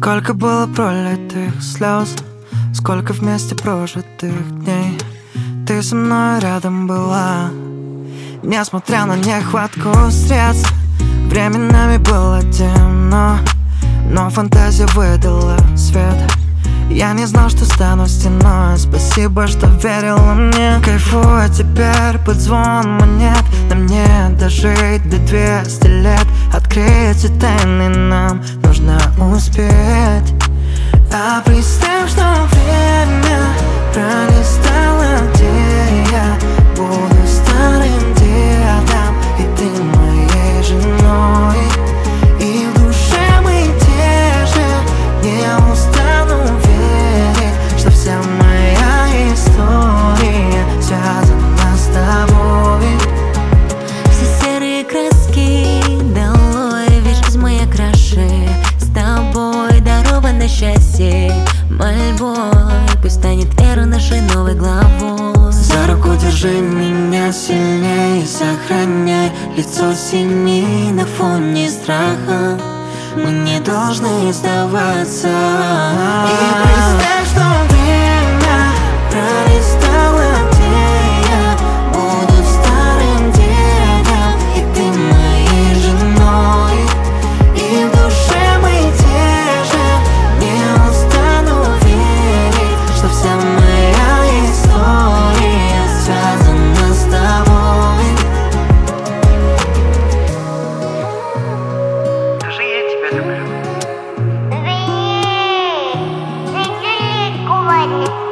Сколько было пролитых слез, сколько вместе прожитых дней. Ты со мной рядом была, несмотря на нехватку средств. Временами было темно, но фантазия выдала свет. Я не знал, что стану стеной. Спасибо, что верила мне. Кайфую теперь под звон монет. Нам не дожить до 200 лет. Открыть все тайны нам нужно успеть. А представь, что время пролистало, где я буду старым дедом, и ты моей женой. И в душе мы те же. Не устану верить, что вся моя история связана с тобой. Все серые краски долой, весь жизнь моя краше. С тобой даровано счастье мольбой. Пусть станет вера нашей новой главой. За руку держи меня сильнее, сохраняй лицо синей на фоне страха. Мы не должны сдаваться. И представь, что время пролистало, где я буду старым дедом, и ты моей женой. И в душе мы те же. Не устану верить, что вся моя история связана с тобой. Даже я тебя люблю. Извини, говори.